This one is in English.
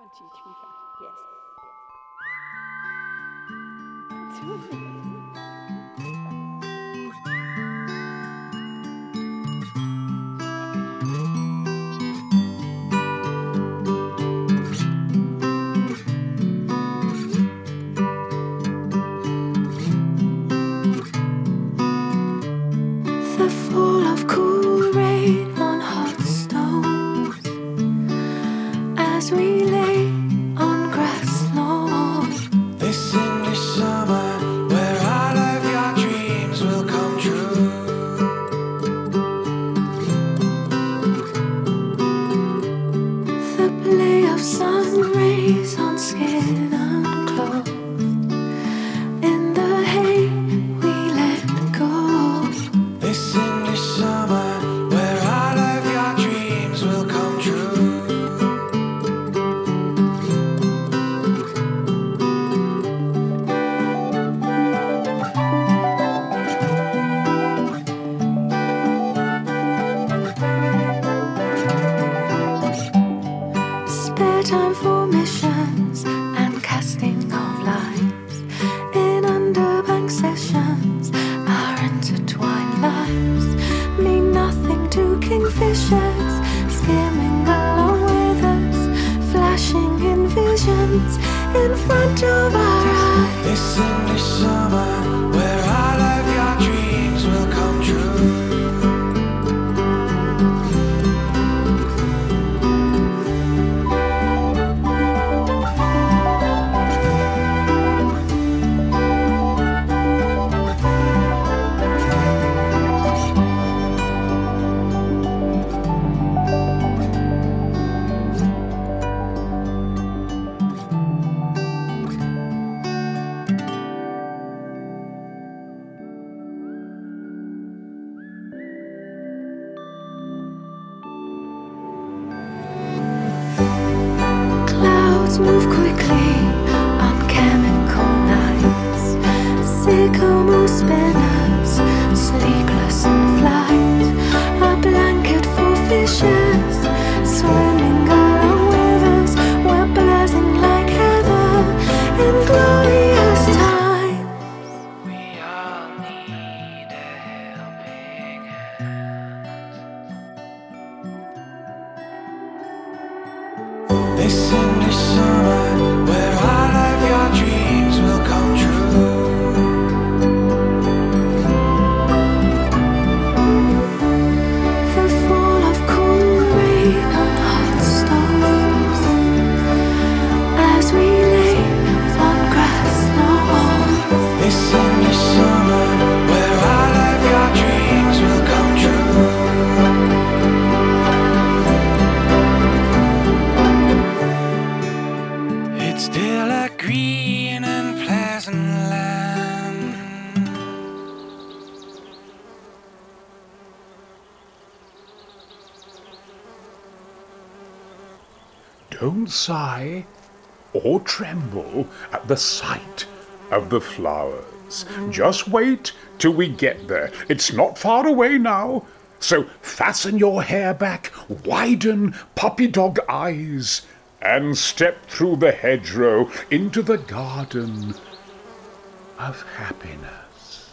teach me fast. Yes. The fall of cool rain on hot stones as we lay on grass lawn. This English summer, where all of your dreams will come true. The play of sun rays on skin unclothed. In the hay we let go. This English summer, where all of your dreams will come true. Spare time for missions and casting of lines. In underbank sessions, our intertwined lives mean nothing to kingfishers skimming along with us, flashing in visions in front of our eyes. This English summer, where all of your dreams will come true. Clouds move quickly on chemical nights. Sycamore spinners, sleepless in flight. A blanket for fishes, swimming along with us. We're blazing like heather in glorious time. We all need a helping hand. This English summer, where all of your dreams will come true. The fall of cool rain on hot stones as we lay on grass lawn. This English summer, where all of your dreams will come true. It's still a green and pleasant land. Don't sigh or tremble at the sight of the flowers. Just wait till we get there. It's not far away now. So fasten your hair back, widen puppy dog eyes, and step through the hedgerow into the garden of happiness.